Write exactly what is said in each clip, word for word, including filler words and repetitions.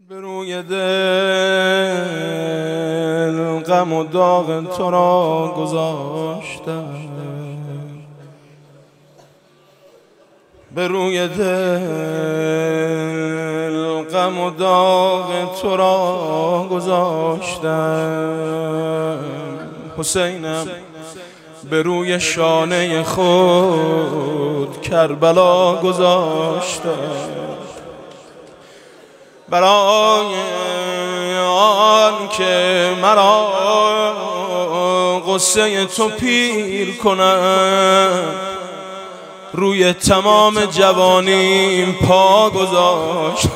به روی دل غم و داغ تو را گذاشتم، به روی دل غم و داغ تو را گذاشتم. حسینم به روی شانه خود کربلا گذاشتم، برای آن که مرا غصه تو پیر کنم، روی تمام جوانیم پا گذاشت.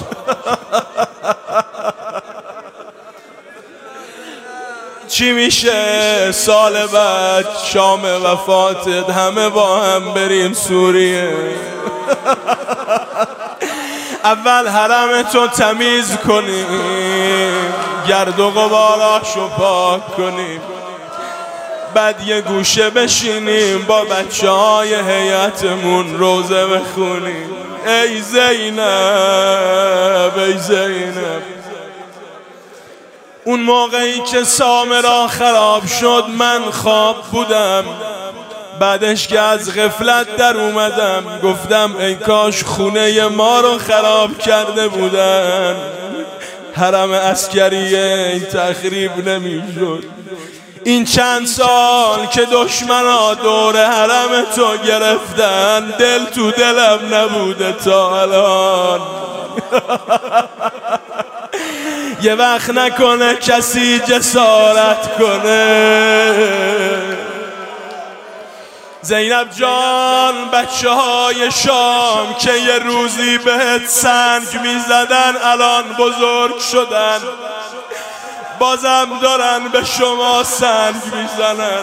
چی میشه سال بعد شام وفاتت همه با هم بریم سوریه؟ اول حرم تو تمیز کنیم، گرد و غباراشو پاک کنیم، بعد یه گوشه بشینیم با بچه های هیئتمون روزه بخونیم. ای زینب، ای زینب، اون موقعی که سامرا خراب شد من خواب بودم، بعدش که از غفلت در اومدم گفتم ای کاش خونه ما رو خراب کرده بودن، حرم عسکریه تخریب نمیشد. این چند سال که دشمنا دور حرم تو گرفتن دل تو دلم نبوده تا الان. یه وقت نکنه کسی جسارت کنه. زینب جان، بچه های شام که یه روزی بهت سنگ میزدن الان بزرگ شدن، بازم دارن به شما سنگ میزنن.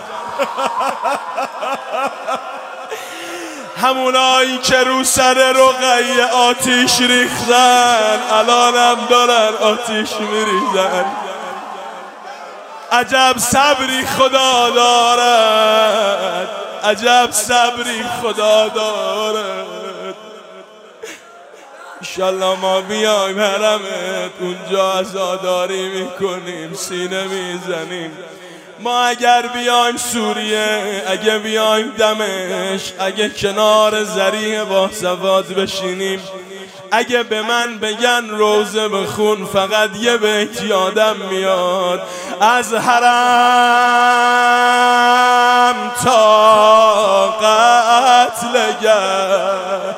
همونایی که رو سر رقیه آتیش ریختن الانم دارن آتیش میریزن. عجب صبری خدا دارد، عجب صبری خدا دارد. انشالله ما بیایم حرمت، اونجا عزاداری میکنیم، سینه میزنیم. ما اگر بیایم سوریه، اگه بیایم دمشق، اگه کنار ذریح باهزواد بشینیم، اگه به من بگن روزه بخون، فقط یه بیت یادم میاد از حرم تا قتلگاه.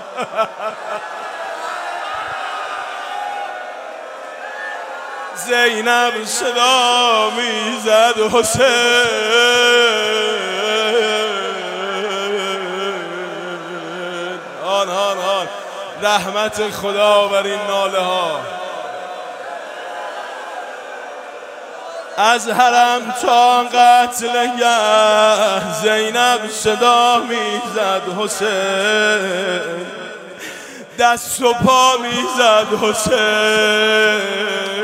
زینب صدا میزد حسین، آن آن آن رحمت خدا بر این ناله ها. از حرم تا قتلگاه زینب صدا میزد حسین، دست و پا میزد حسین،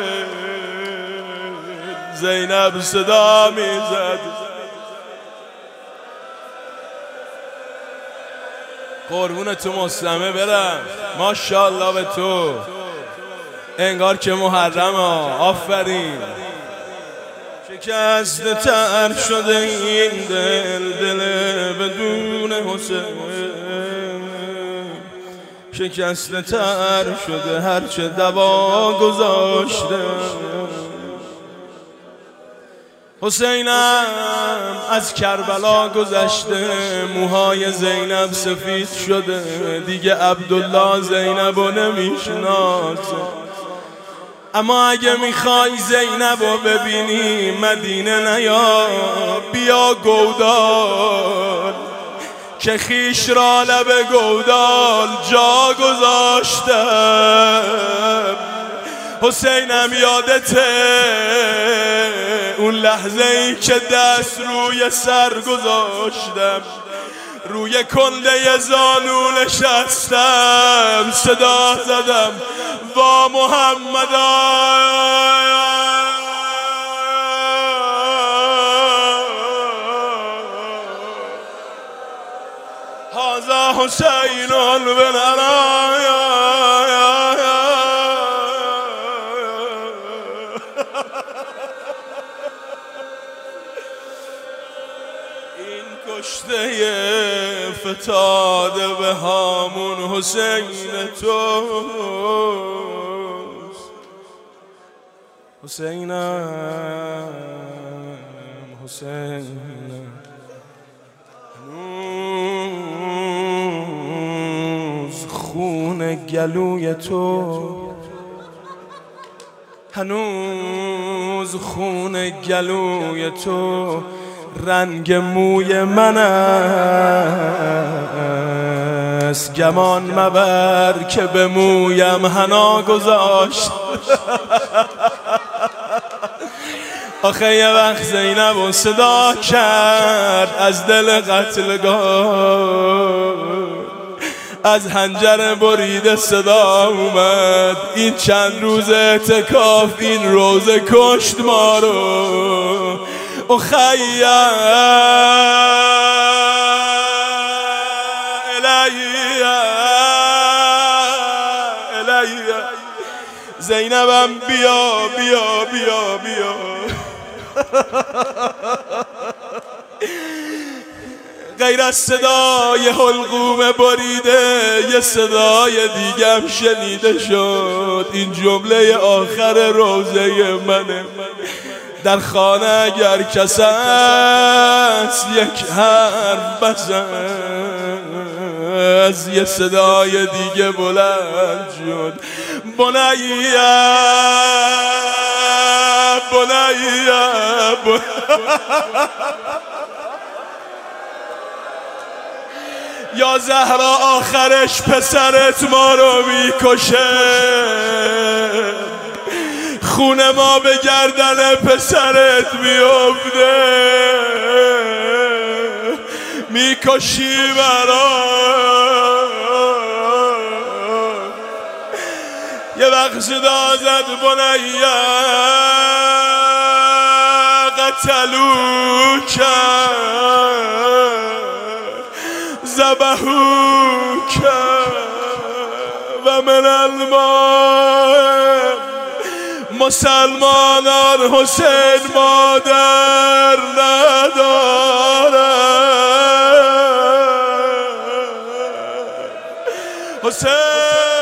زینب صدا میزد. قربون تو مسلمه برم، ماشاءالله به تو، انگار که محرم ها. آفرین. شکست تر شده این دل، دل بدون حسین، شکست تر شده هرچه دوا گذاشته. حسینم از کربلا گذشته، موهای زینب سفید شده، دیگه عبدالله زینب رو نمیشناسه. اما اگه میخوای زینب رو ببینی مدینه نیا، بیا گودال که خیش را لب گودال جا گذاشتم. حسینم یادته اون لحظه ای که دست روی سر گذاشتم، روی کنده زانو نشستم، صدا زدم با محمد هذا حسین بن علی. فتاده به هامون حسین توست. حسینم حسینم هنوز خون گلوی تو، هنوز خون گلوی تو رنگ موی من است. گمان مبر که به مویم حنا گذاشت. آخه یه وقت زینب و صدا کرد از دل قتلگاه، از حنجر بریده صدا اومد این چند روز اعتکاف این روزه کشت ما رو. اخیه الیه الیه زینبم بیا بیا بیا بیا. غیر از صدای حلقوم بریده یه صدای دیگم شنیده شد. این جمله آخر روزه منه. در خانه اگر کس است یک حرف بزن. از یه صدای دیگه بلند شد بنیه بنیه یا زهرا آخرش پسرت ما رو میکشه. خون ما به گردن پسرت میفته. میکشی برا یه وقت صدا زد بنیه قتلوک ذبحوک و من الماء. مسلمانان حسین مادر ندارد. حسین